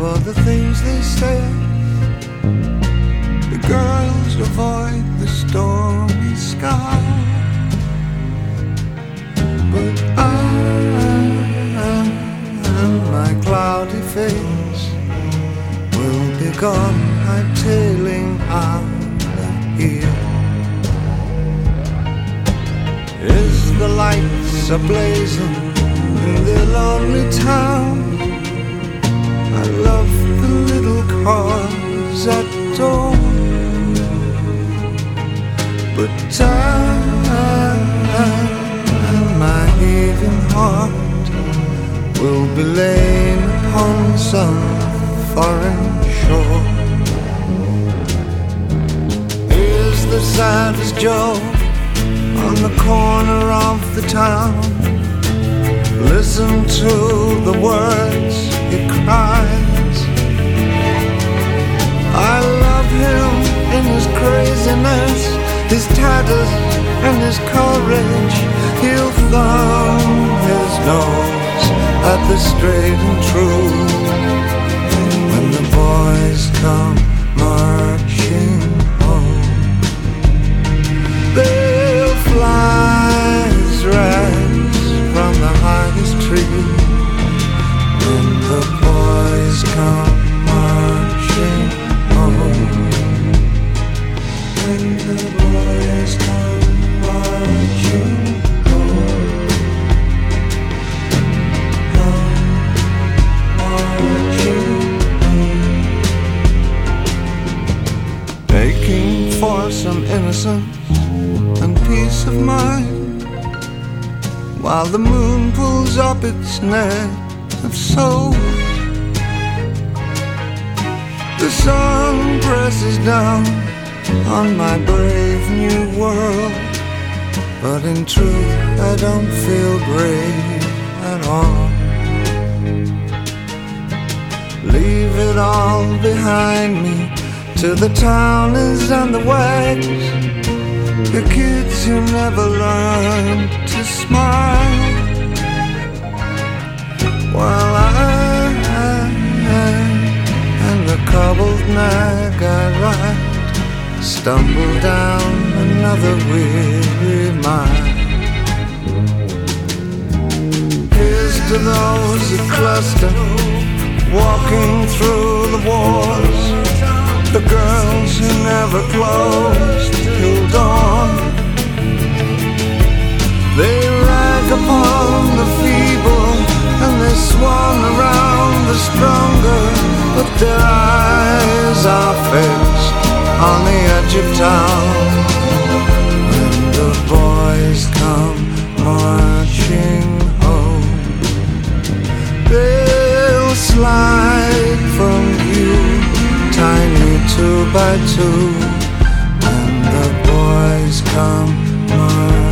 remember the things they said. The girls avoid the stormy sky, but my cloudy face will be gone, hightailing out of here. Is the lights ablazing in the lonely town? I love the little cars at dawn, but my heaving heart will be laying upon some foreign shore. Here's the saddest Joe on the corner of the town. Listen to the words he cries. I love him in his craziness, his tatters and his courage. He'll thumb his nose at the straight and true when the boys come marching home. They'll fly his rags from the highest tree when the boys come marching home. When the boys come marching home, marching home. Aching for some innocence and peace of mind, while the moon pulls up its net of souls. The sun presses down on my brave new world, but in truth I don't feel brave at all. Leave it all behind me to the townies and the wags, the kids who never learned to smile, while I and the cobbled nag I ride stumble down another weary mile. Here's to those who cluster, walking through the wars, the girls who never closed till dawn. They rag upon the feeble and they swan around the stronger, but their eyes are fixed on the edge of town. When the boys come marching home, they'll slide from view, tiny 2 by 2. When the boys come marching